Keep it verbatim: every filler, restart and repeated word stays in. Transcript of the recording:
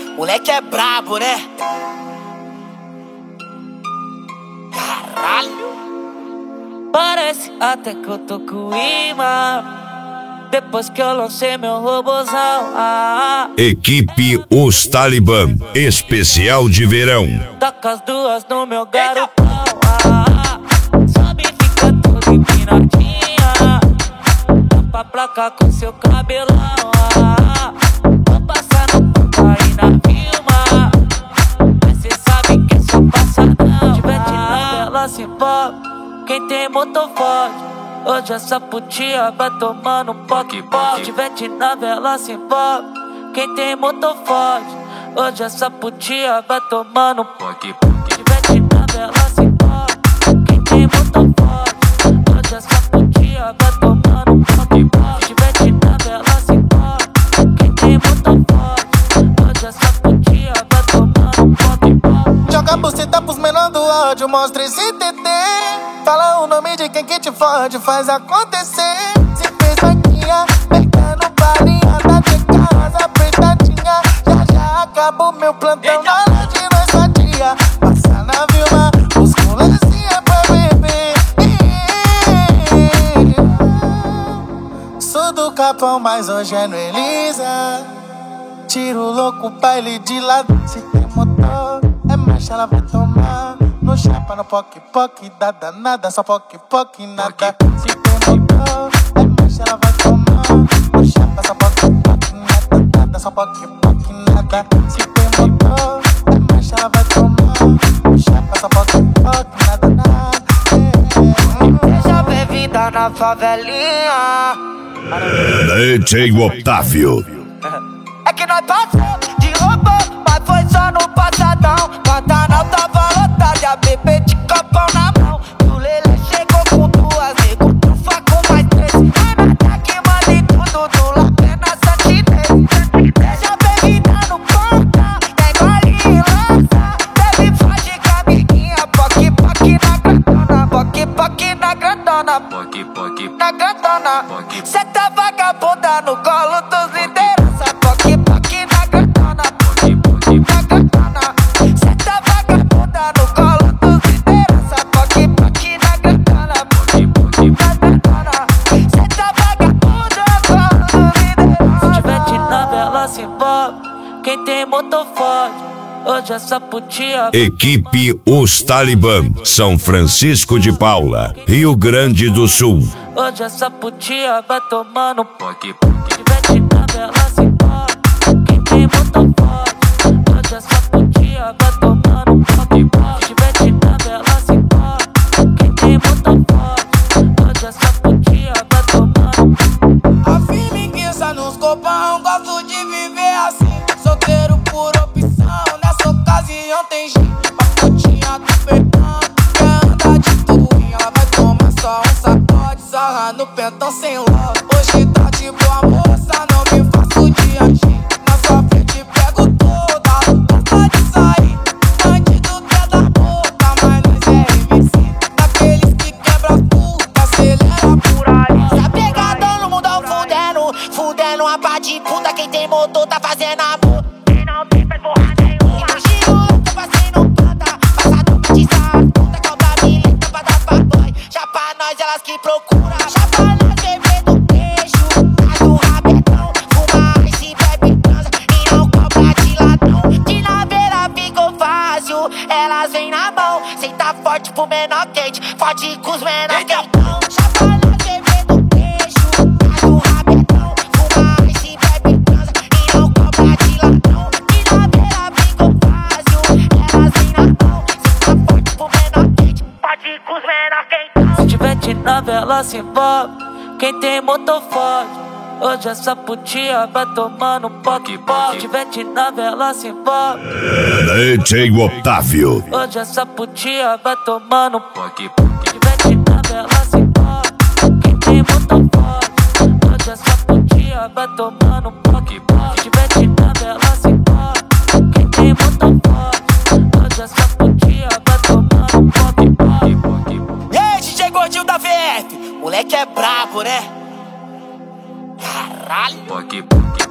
moleque é brabo, né? Caralho. Parece até que eu tô com imã depois que eu lancei meu robozão. ah, ah. Equipe Os Talibã, especial de verão. Taca as duas no meu garotão. ah, ah. Sobe e fica toda empinadinha. Tapa a placa com seu cabelão. ah, ah. Vou passar no ponto aí na Vilma, mas cê sabe que é só passadão. Tivete na vela se envolve quem tem motor forte. Hoje essa putinha vai tomando poque poque. Tivete na vela se envolve quem tem motor forte. Hoje essa putinha vai tomando poque poque. Tivete na vela se envolve quem tem motor forte. Hoje essa putinha vai tomando poque poque. Tivete na vela se envolve quem tem motor forte. Hoje essa putinha vai tomando poque poque. Joga a buceta pros menor do áudio, mostra esse T T. Fala o nome de quem que te fode, faz acontecer. Se fez vaquinha, pegando balinha da de casa apertadinha. Já já acabou meu plantão na hora de nós fatia. Passa na Vilma, os colecinha pra beber. Sou do Capão, mas hoje é no Elisa. Tiro louco, baile de lado. Se tem motor, é marcha, ela vai tomar. No chapa, no poque, poque, da danada, só poque, poque, nada. Se tem motor, é marcha, ela vai tomar. No chapa, só poque, poque, nada, nada, só poque, poque, nada. Se tem motor, é marcha, ela vai tomar. No chapa, só poque, poque, nada, nada. Seja bem-vinda na favelinha. D J Otávio. É que nós passamos de roupa, mas foi só no passadão. Pantanal tava lotado e a bebê de copão na mão. E o Lelê chegou com duas, nego, trufa com mais três. É nada que manda em tudo, do lapé na Santinês. Seja bem-vinda no ponta, é gole e lança. Bebe foge com a amiguinha, poque, poque na grandona. Poque, poque na grandona, poque, poque na grandona. Cê tá vagabunda no colo dos liderança. Poque, poque na grandona, poque, poque na grandona. Cê tá vagabunda no colo dos liderança. Poque, poque na grandona, poque, poque na grandona. Cê tá vagabunda no colo dos liderança. Se tivete na vela se envolve quem tem motor forte. Hoje essa putinha. Equipe Os Talibã, São Francisco de Paula, Rio Grande do Sul. Hoje essa putinha vai tomando poque poque. Tivete na vela se envolve quem tem motor forte. Hoje essa putinha vai tomando poque poque. Tivete na vela se envolve quem tem motor forte. Hoje essa putinha vai tomando. A firmeza nos copão, gosto de viver assim. Solteiro por opção, nessa ocasião tem gente. Pacotinha do perdão, quer andar de turinha. Ela vai tomar só um sacode, sarra no pentão sem love. Hoje tá de boa moça, não me faço de agir. Na sua frente pego toda, gosta de sair. Bandido quer da boca, mas nós é M C. Daqueles que quebra tudo, acelera por aí. Tá pegadão no mundão fudendo, fudendo a pá de puta. Quem tem motor tá fazendo amor. Quem não tem faz porra nenhuma. Giro louco, passei no planta. Passador pra tisar, puta cobra mileta pra dar pra boy. Já pra nós elas que procura. Já pra nós beber do queijo, faz do rabetão. Fuma ice, bebe, transa e não cobra de ladrão. De na beira ficou fácil, elas vêm na mão. Cê tá forte pro menor quente, forte com os menor quentão. Já pra nós beber do queijo, faz do rabetão. Fuma ice, bebe, transa e não cobra de ladrão. De na beira ficou fácil, elas vêm na mão. Cê tá forte pro menor quente, forte com os menor quentão. Se tivete na vela se envolve quem tem motor forte. Hoje essa putinha vai tomando poque poque. Tivete na vela se envolve D J Otávio. Hoje essa putinha vai tomando poque poque. Tivete na vela se envolve quem tem motor forte. Hoje essa putinha vai tomando poque poque. Tivete na vela se envolve quem tem motor forte. Hoje essa putinha vai tomando poque poque. E aí, D J Gordinho da V F, moleque é brabo, né? Caralho. Poque poque.